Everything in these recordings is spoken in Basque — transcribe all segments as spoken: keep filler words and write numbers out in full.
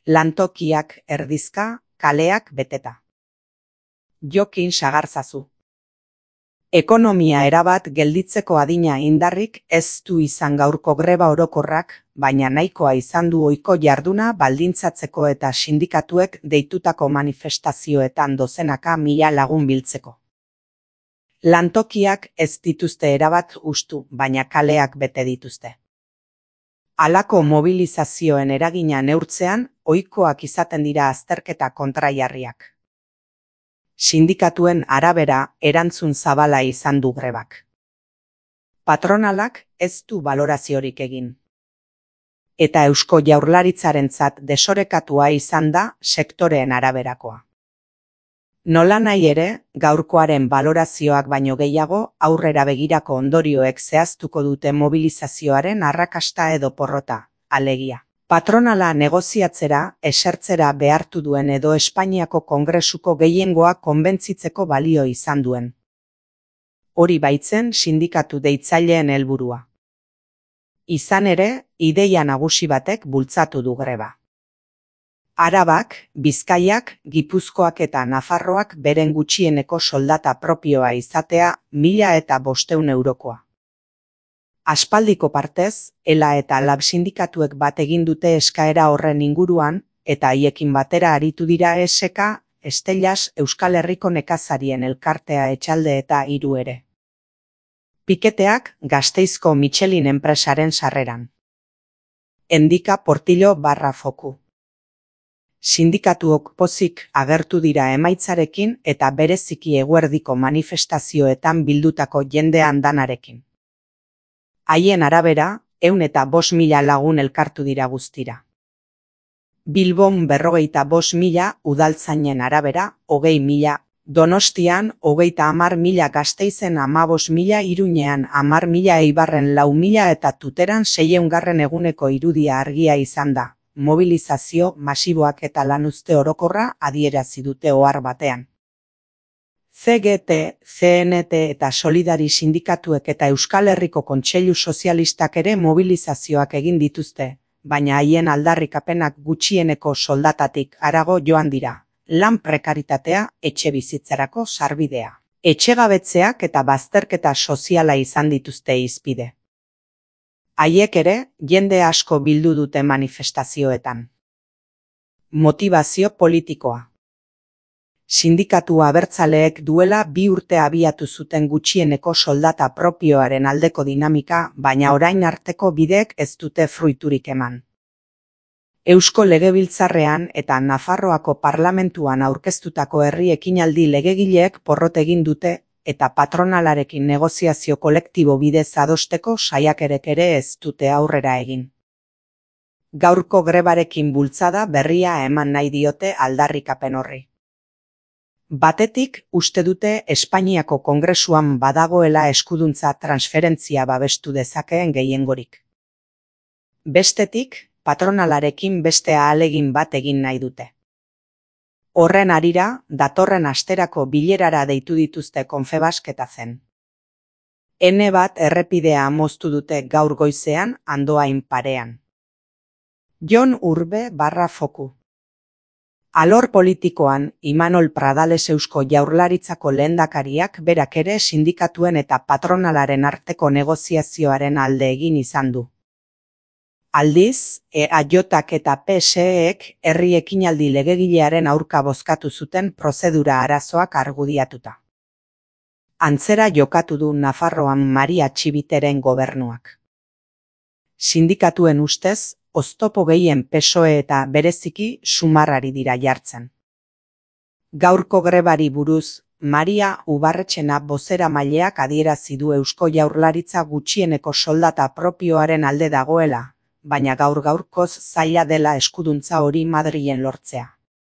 Lantokiak erdizka, kaleak beteta. Jokin sagarzazu. Ekonomia erabat gelditzeko adina indarrik ez du izan gaurko greba orokorrak, baina nahikoa izan du ohiko jarduna baldintzatzeko eta sindikatuek deitutako manifestazioetan dozenaka mila lagun biltzeko. Lantokiak ez dituzte erabat hustu, baina kaleak bete dituzte. Halako mobilizazioen eragina neurtzean, ohikoak izaten dira azterketa kontrajarriak. Sindikatuen arabera erantzun zabala izan du grebak. Patronalak ez du baloraziorik egin. Eta Eusko Jaurlaritzarentzat desorekatua izan da sektoreen araberakoa. Nolanahi ere, gaurkoaren balorazioak baino gehiago aurrera begirako ondorioek zehaztuko dute mobilizazioaren arrakasta edo porrota, alegia. Patronala negoziatzera, esertzera behartu duen edo Espainiako Kongresuko gehiengoa konbentzitzeko balio izan duen. Hori baitzen sindikatu deitzaileen helburua. Izan ere, ideia nagusi batek bultzatu du greba. Arabak, Bizkaiak, Gipuzkoak eta Nafarroak beren gutxieneko soldata propioa izatea mila eta bosteun eurokoa. Aspaldiko partez, ELA eta LAB sindikatuek bat egin dute eskaera horren inguruan, eta haiekin batera aritu dira E S K, Estelas, Euskal Herriko Nekazarien Elkartea Etxalde eta hiru ere. Piketeak Gasteizko Michelin enpresaren sarreran. Endika Portillo barra foku. Sindikatuok pozik agertu dira emaitzarekin eta bereziki eguerdiko manifestazioetan bildutako jende andanarekin. Haien arabera, ehun eta bost mila lagun elkartu dira guztira. Bilbon berrogeita bost mila, udaltzainen arabera, hogei mila, Donostian hogeita hamar mila, Gasteizen hamabost mila, Iruñean hamar mila, Eibarren lau mila eta Tuteran seiehungarren eguneko irudia argia izan da. Mobilizazio masiboak eta lanuzte orokorra adierazi dute ohar batean. C G T, C N T eta Solidari sindikatuek eta Euskal Herriko Kontseilu Sozialistak ere mobilizazioak egin dituzte, baina haien aldarrikapenak gutxieneko soldatatik harago joan dira. Lan prekaritatea, etxe bizitzarako sarbidea. Etxegabetzeak eta bazterketa soziala izan dituzte hizpide. Haiek ere, jende asko bildu dute manifestazioetan. Motivazio politikoa. Sindikatu abertzaleek duela bi urte abiatu zuten gutxieneko soldata propioaren aldeko dinamika, baina orain arteko bideek ez dute fruiturik eman. Eusko Legebiltzarrean eta Nafarroako Parlamentuan aurkeztutako herri ekinaldi legegileek porrot egin dute, eta patronalarekin negoziazio kolektibo bidez adosteko saiakerek ere ez dute aurrera egin. Gaurko grebarekin bultzada berria eman nahi diote aldarrikapen horri. Batetik, uste dute Espainiako Kongresuan badagoela eskuduntza transferentzia babestu dezakeen gehiengorik. Bestetik, patronalarekin beste ahalegin bat egin nahi dute. Horren harira, datorren asterako bilerara deitu dituzte Confebask eta zen. Ene bat errepidea moztu dute gaur goizean Andoain parean. Jon Urbe barra foku. Alor politikoan, Imanol Pradales Eusko Jaurlaritzako lehendakariak berak ere sindikatuen eta patronalaren arteko negoziazioaren alde egin izan du. Aldiz, E A J eta P S Ek herri ekinaldi legegilearen aurka bozkatu zuten prozedura arazoak argudiatuta. Antzera jokatu du Nafarroan Maria Txibiteren gobernuak. Sindikatuen ustez, oztopo gehien P S O E eta bereziki Sumarrari dira jartzen. Gaurko grebari buruz, Maria Ubarretxena bozeramaileak adierazi du Eusko Jaurlaritza gutxieneko soldata propioaren alde dagoela, baina gaur gaurkoz zaila dela eskuduntza hori Madrilen lortzea.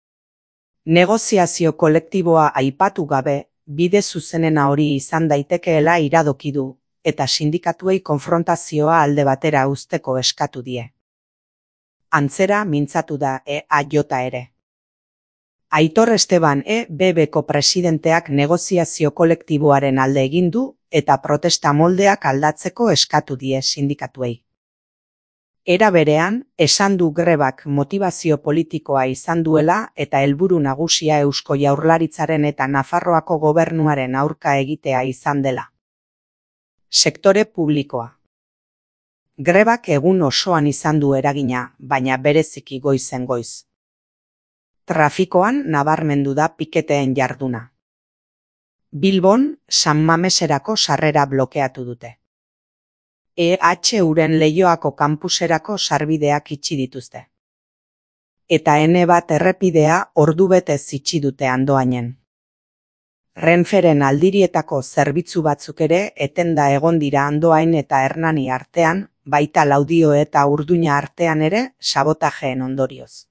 Negoziazio kolektiboa aipatu gabe, bide zuzenena hori izan daitekeela iradoki du, eta sindikatuei konfrontazioa alde batera uzteko eskatu die. Antzera mintzatu da E A J ere. Aitor Esteban E B Bko presidenteak negoziazio kolektiboaren alde egin du eta protesta moldeak aldatzeko eskatu die sindikatuei. Era berean, esan du grebak motibazio politikoa izan duela eta helburu nagusia Eusko Jaurlaritzaren eta Nafarroako gobernuaren aurka egitea izan dela. Sektore publikoa. Grebak egun osoan izan du eragina, baina bereziki goizen goiz. Trafikoan nabarmendu da piketeen jarduna. Bilbon, San Mameserako sarrera blokeatu dute. E H Uren Leioako kanpuserako sarbideak itxi dituzte. Eta N bat errepidea ordubetez itxi dute Andoainen. Renferen aldirietako zerbitzu batzuk ere etenda egon dira Andoain eta Hernani artean, baita Laudio eta Urduña artean ere sabotajeen ondorioz.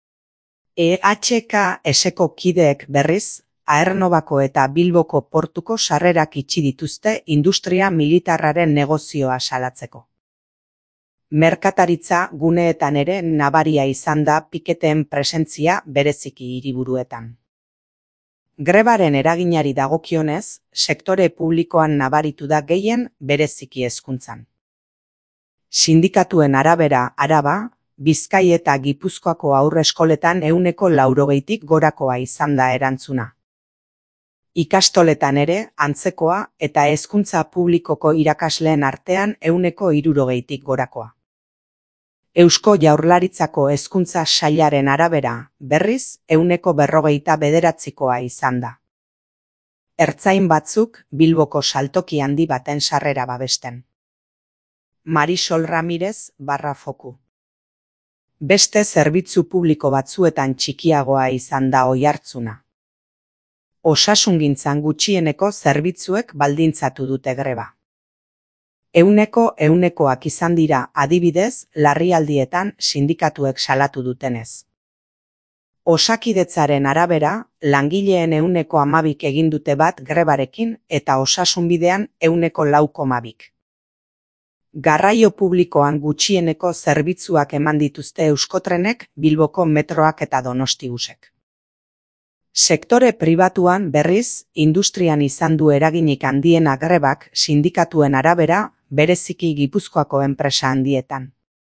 E H K eseko kideek berriz, Aernnovako eta Bilboko portuko sarrerak itxi dituzte industria militarraren negozioa salatzeko. Merkataritza guneetan ere nabaria izan da piketeen presentzia bereziki hiriburuetan. Grebaren eraginari dagokionez, sektore publikoan nabaritu da gehien bereziki hezkuntzan. Sindikatuen arabera Araba, Bizkai eta Gipuzkoako haurreskoletan ehuneko laurogeitik gorakoa izan da erantzuna. Ikastoletan ere, antzekoa eta hezkuntza publikoko irakasleen artean ehuneko hirurogeitik gorakoa. Eusko Jaurlaritzako hezkuntza sailaren arabera, berriz, ehuneko berrogeita bederatzikoa izan da. Ertzain batzuk Bilboko saltoki handi baten sarrera babesten. Marisol Ramirez barra foku. Beste zerbitzu publiko batzuetan txikiagoa izan da oihartzuna. Osasungintzan gutxieneko zerbitzuek baldintzatu dute greba. Ehuneko ehunekoak izan dira adibidez larrialdietan sindikatuek salatu dutenez. Osakidetzaren arabera, langileen ehuneko hamabik egin dute bat grebarekin eta osasunbidean ehuneko lau koma bik. Garraio publikoan gutxieneko zerbitzuak eman dituzte Euskotrenek, Bilboko metroak eta Donostibusek. Sektore pribatuan berriz, industrian izan du eraginik handiena grebak sindikatuen arabera, bereziki Gipuzkoako enpresa handietan.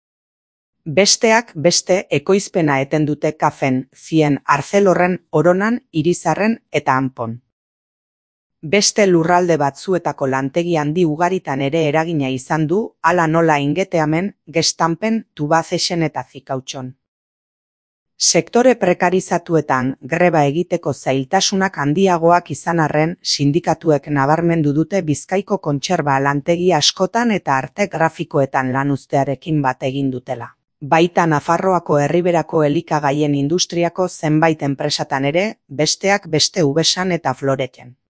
Besteak beste ekoizpena eten dute Kafen, Zien, Arcelorren, Oronan, Irizarren eta Anpon. Beste lurralde batzuetako lantegi handi ugaritan ere eragina izan du, hala nola Ingeteamen, Gestampen, Tubacexen eta Zikautxon. Sektore prekarizatuetan greba egiteko zailtasunak handiagoak izan arren, sindikatuek nabarmendu dute Bizkaiko kontserba lantegi askotan eta arte grafikoetan lan uztearekin bat egin dutela. Baita Nafarroako herriberako elikagaien industriako zenbait enpresatan ere, besteak beste Ubesan eta Floreten.